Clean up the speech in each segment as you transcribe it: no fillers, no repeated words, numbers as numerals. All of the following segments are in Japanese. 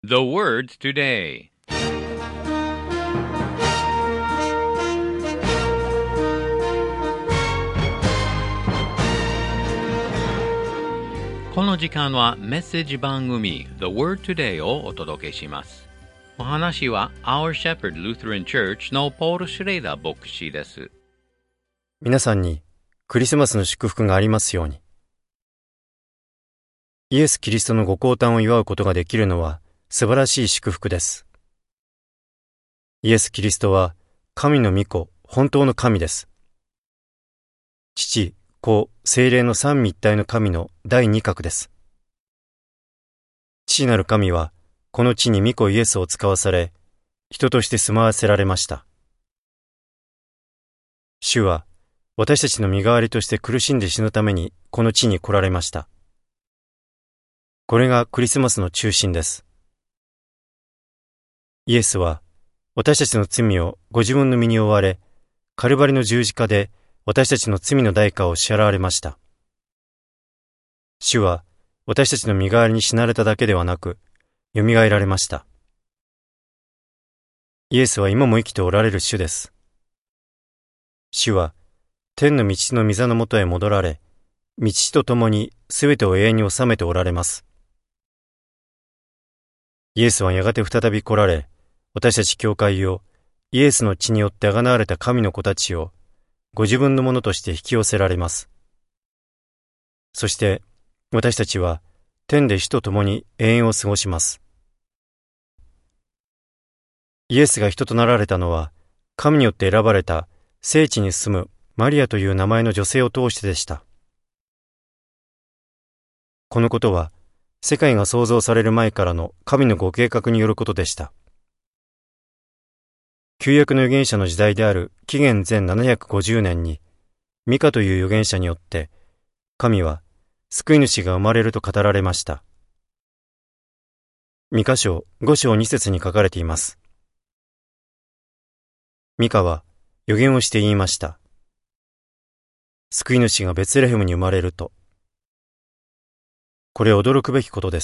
The word today. この時間はメッセージ番組 The Word Today をお届けします。お話は Our Shepherd Lutheran Church のポール・シュレイダー牧師です。 皆さんにクリスマスの祝福がありますように。イエス・キリストのご降誕を祝うことができるのは素晴らしい祝福です。イエス・キリストは神の御子、本当の神です。父、子、聖霊の三位一体の神の第二角です。父なる神はこの地に御子イエスを使わされ、人として住まわせられました。主は私たちの身代わりとして苦しんで死ぬためにこの地に来られました。これがクリスマスの中心です。イエスは私たちの罪をご自分の身に負われ、カルバリの十字架で私たちの罪の代価を支払われました。主は私たちの身代わりに死なれただけではなく、蘇られました。イエスは今も生きておられる主です。主は天の道の御座のもとへ戻られ、道とともにすべてを永遠に治めておられます。イエスはやがて再び来られ、私たち教会をイエスの血によって贖われた神の子たちをご自分のものとして引き寄せられます。そして私たちは天で主と共に永遠を過ごします。イエスが人となられたのは、神によって選ばれた聖地に住むマリアという名前の女性を通してでした。このことは世界が創造される前からの神のご計画によることでした。旧約の預言者の時代である紀元前750年に、ミカという預言者によって、神は救い主が生まれると語られました。ミカ書5章2節に書かれています。ミカは預言をして言いました。救い主がベツレヘムに生まれると。これ驚くべきことです。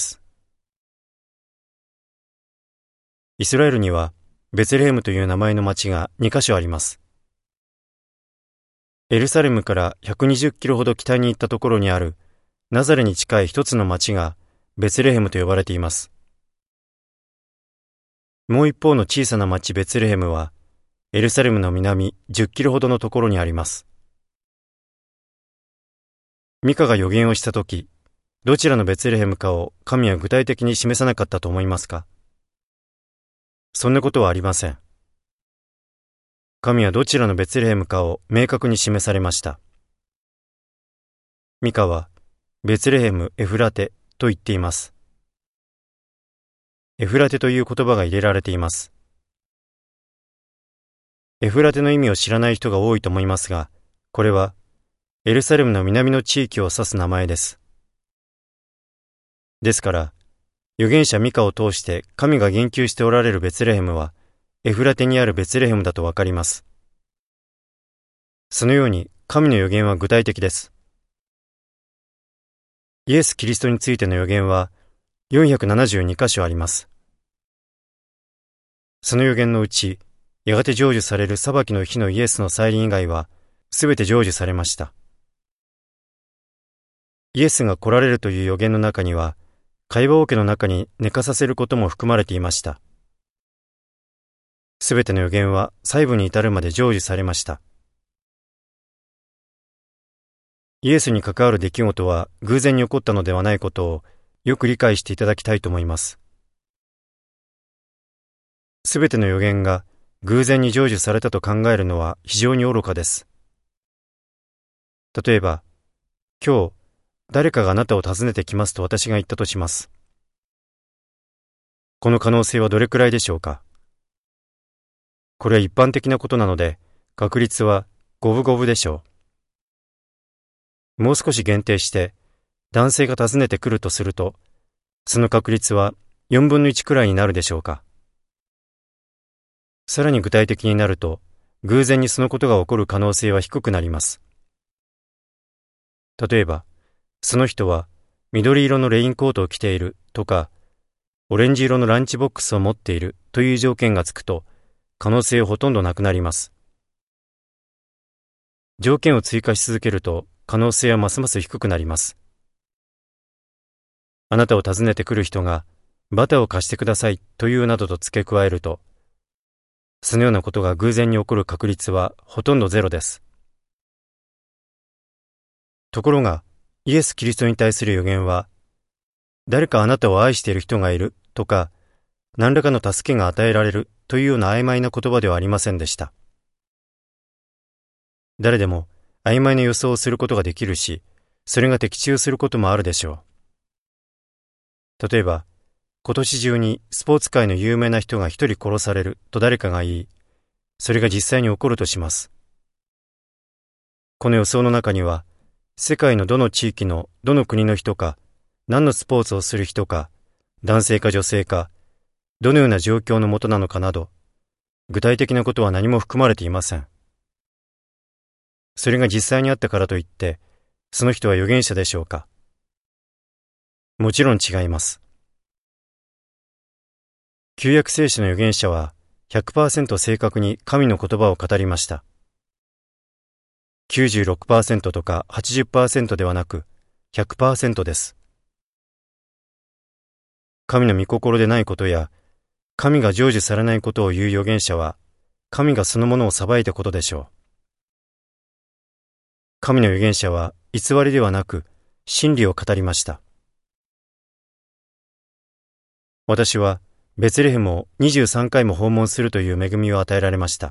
イスラエルにはベツレヘムという名前の町が2カ所あります。エルサレムから120キロほど北に行ったところにあるナザレに近い一つの町がベツレヘムと呼ばれています。もう一方の小さな町ベツレヘムはエルサレムの南10キロほどのところにあります。ミカが預言をしたとき、どちらのベツレヘムかを神は具体的に示さなかったと思いますか？そんなことはありません。神はどちらのベツレヘムかを明確に示されました。ミカはベツレヘム・エフラテと言っています。エフラテという言葉が入れられています。エフラテの意味を知らない人が多いと思いますが、これはエルサレムの南の地域を指す名前です。ですから、預言者ミカを通して神が言及しておられるベツレヘムは、エフラテにあるベツレヘムだとわかります。そのように神の預言は具体的です。イエス・キリストについての預言は472箇所あります。その預言のうち、やがて成就される裁きの日のイエスの再臨以外は、すべて成就されました。イエスが来られるという預言の中には、会話桶の中に寝かさせることも含まれていました。すべての預言は細部に至るまで成就されました。イエスに関わる出来事は偶然に起こったのではないことをよく理解していただきたいと思います。すべての預言が偶然に成就されたと考えるのは非常に愚かです。例えば、今日、誰かがあなたを訪ねてきますと私が言ったとします。この可能性はどれくらいでしょうか？これは一般的なことなので、確率は五分五分でしょう。もう少し限定して、男性が訪ねてくるとすると、その確率は4分の1くらいになるでしょうか。さらに具体的になると、偶然にそのことが起こる可能性は低くなります。例えば、その人は緑色のレインコートを着ているとか、 オレンジ色のランチボックスを持っているという条件がつくと、可能性はほとんどなくなります。条件を追加し続けると、可能性はますます低くなります。あなたを訪ねてくる人が、バターを貸してくださいというなどと付け加えると、そのようなことが偶然に起こる確率はほとんどゼロです。ところが、イエス・キリストに対する予言は、誰かあなたを愛している人がいるとか、何らかの助けが与えられるというような曖昧な言葉ではありませんでした。誰でも曖昧な予想をすることができるし、それが的中することもあるでしょう。例えば、今年中にスポーツ界の有名な人が一人殺されると誰かが言い、それが実際に起こるとします。この予想の中には、世界のどの地域のどの国の人か、何のスポーツをする人か、男性か女性か、どのような状況のもとなのかなど、具体的なことは何も含まれていません。それが実際にあったからといって、その人は預言者でしょうか？もちろん違います。旧約聖書の預言者は 100% 正確に神の言葉を語りました。96% とか 80% ではなく 100% です。神の御心でないことや、神が成就されないことを言う預言者は、神がそのものを裁いたことでしょう。神の預言者は偽りではなく真理を語りました。私はベツレヘムを23回も訪問するという恵みを与えられました。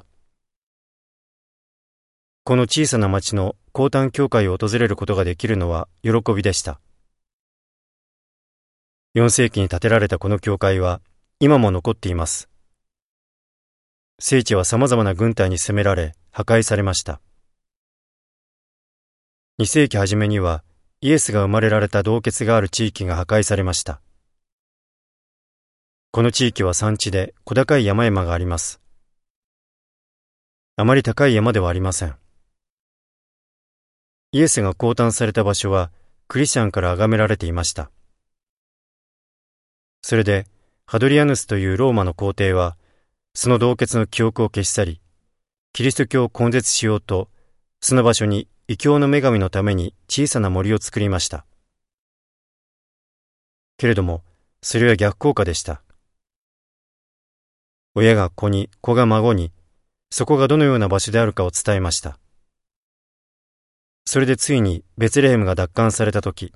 この小さな町の降誕教会を訪れることができるのは喜びでした。4世紀に建てられたこの教会は今も残っています。聖地は様々な軍隊に攻められ破壊されました。2世紀初めにはイエスが生まれられた洞穴がある地域が破壊されました。この地域は山地で小高い山々があります。あまり高い山ではありません。イエスが降誕された場所はクリスチャンから崇められていました。それでハドリアヌスというローマの皇帝はその洞穴の記憶を消し去り、キリスト教を根絶しようとその場所に異教の女神のために小さな森を作りました。けれどもそれは逆効果でした。親が子に、子が孫に、そこがどのような場所であるかを伝えました。それでついにベツレヘムが奪還されたとき、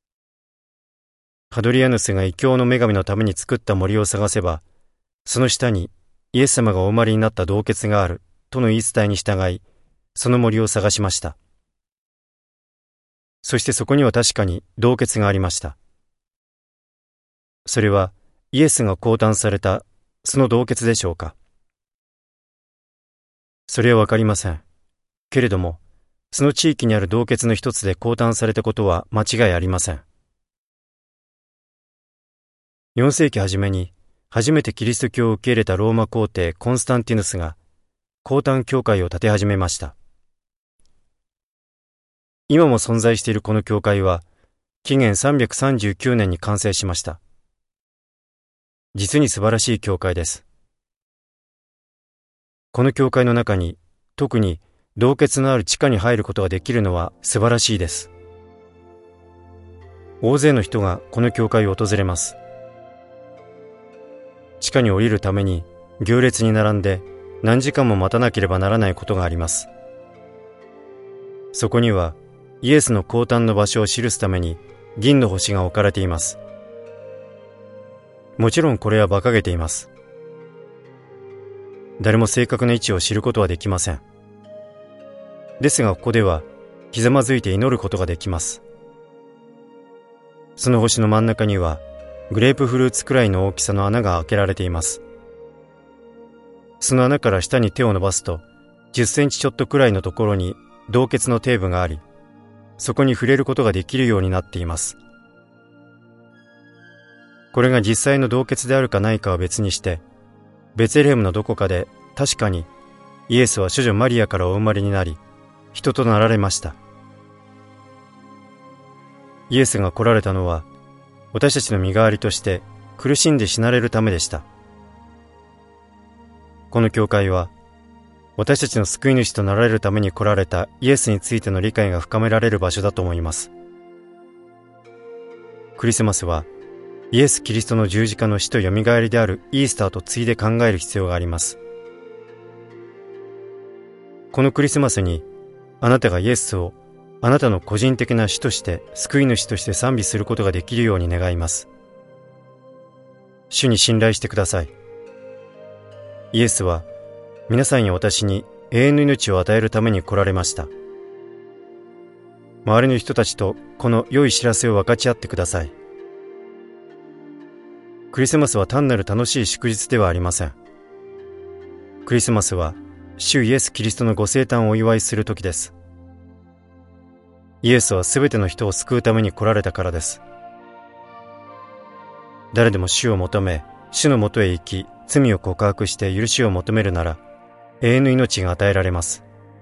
ハドリアヌスが異教の女神のために作った森を探せば、その下にイエス様がお生まれになった洞穴があるとの言い伝えに従い、その森を探しました。そしてそこには確かに洞穴がありました。それはイエスが降誕されたその洞穴でしょうか。それはわかりません。けれども、その地域にある洞穴の一つで降誕されたことは間違いありません。4世紀初めに初めてキリスト教を受け入れたローマ皇帝コンスタンティヌスが降誕教会を建て始めました。今も存在しているこの教会は紀元339年に完成しました。実に素晴らしい教会です。この教会の中に特に洞穴のある地下に入ることができるのは素晴らしいです。大勢の人がこの教会を訪れます。地下に降りるために行列に並んで何時間も待たなければならないことがあります。そこにはイエスの降誕の場所を記すために銀の星が置かれています。もちろんこれは馬鹿げています。誰も正確な位置を知ることはできません。ですがここではひざまずいて祈ることができます。その星の真ん中にはグレープフルーツくらいの大きさの穴が開けられています。その穴から下に手を伸ばすと10センチちょっとくらいのところに洞穴の底部があり、そこに触れることができるようになっています。これが実際の洞穴であるかないかは別にして、ベツレヘムのどこかで確かにイエスは処女マリアからお生まれになり、人となられました。イエスが来られたのは、私たちの身代わりとして苦しんで死なれるためでした。この教会は、私たちの救い主となられるために来られたイエスについての理解が深められる場所だと思います。クリスマスは、イエス・キリストの十字架の死とよみがえりであるイースターとついで考える必要があります。このクリスマスに、あなたがイエスをあなたの個人的な主として救い主として賛美することができるように願います。主に信頼してください。イエスは皆さんや私に永遠の命を与えるために来られました。周りの人たちとこの良い知らせを分かち合ってください。クリスマスは単なる楽しい祝日ではありません。クリスマスは主イエス・キリストのご生誕をお祝いする時です。イエスはすべての人を救うために来られたからです。誰でも主を求め、主のもとへ行き、罪を告白して許しを求めるなら、永遠の命が与えられます。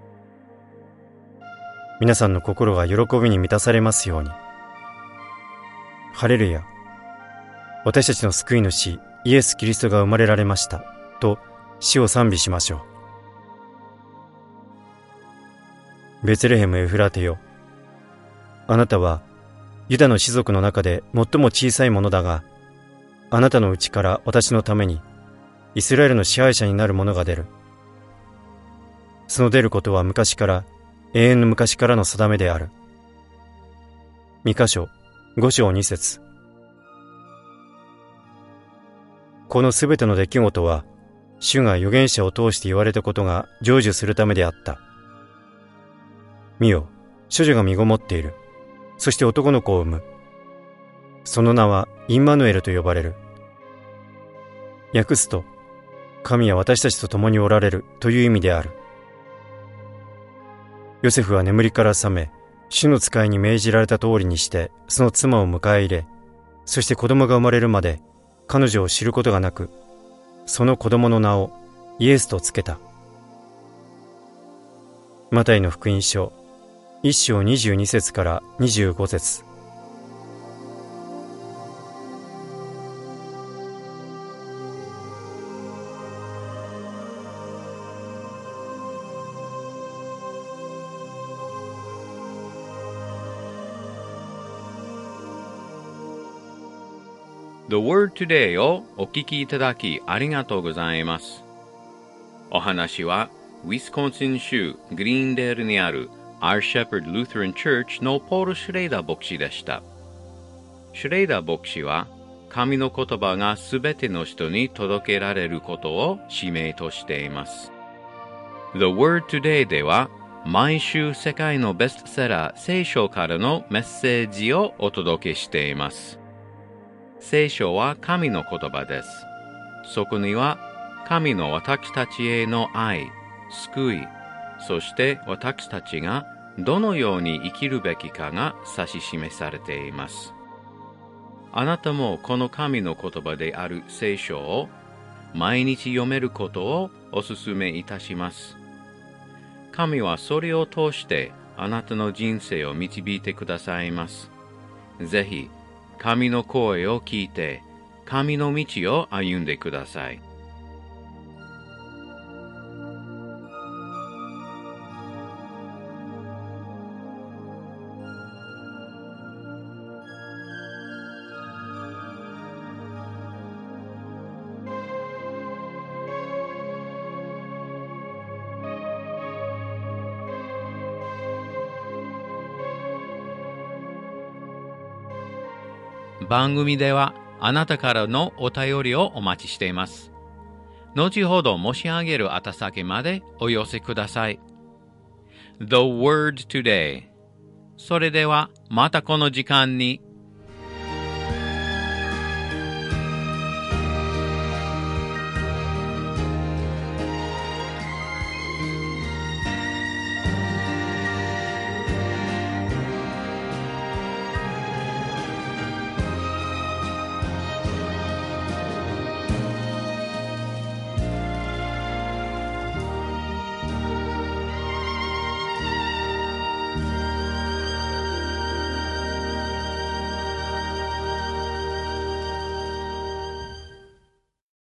皆さんの心が喜びに満たされますように。ハレルヤ。私たちの救い主、イエス・キリストが生まれられました。と、死を賛美しましょう。ベツレヘム・エフラテよ。あなたは、ユダの氏族の中で最も小さいものだが、あなたのうちから私のために、イスラエルの支配者になる者が出る。その出ることは昔から、永遠の昔からの定めである。ミカ書5章2節。このすべての出来事は、主が預言者を通して言われたことが成就するためであった。見よ、処女が身ごもっている。そして男の子を産む。その名はインマヌエルと呼ばれる。訳すと、神は私たちと共におられるという意味である。ヨセフは眠りから覚め、主の使いに命じられた通りにして、その妻を迎え入れ、そして子供が生まれるまで、彼女を知ることがなく、その子供の名をイエスとつけた。マタイの福音書1章22節から25節。 The Word Today をお聞きいただきありがとうございます。お話はウィスコンシン州グリーンデールにある Our Shepherd Lutheran Church のポール・シュレイダー牧師でした。シュレイダー牧師は神の言葉がすべての人に届けられることを使命としています。The Word Today では毎週世界のベストセラー聖書からのメッセージをお届けしています。聖書は神の言葉です。そこには神の私たちへの愛、救い、そして私たちがどのように生きるべきかが指し示されています。あなたもこの神の言葉である聖書を毎日読めることをお勧めいたします。神はそれを通してあなたの人生を導いてくださいます。ぜひ、神の声を聞いて、神の道を歩んでください。番組ではあなたからのお便りをお待ちしています。後ほど申し上げる宛先までお寄せください。The Word Today。それではまたこの時間に